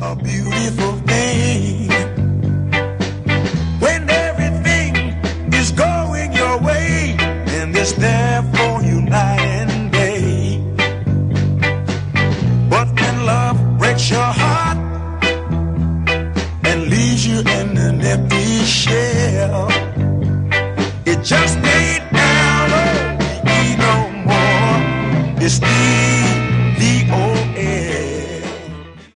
a beautiful thing. When everything is going your way, and it's there for you night and day. But when love breaks your heart and leaves you in an empty shell, it just ain't down, oh, no more. It's the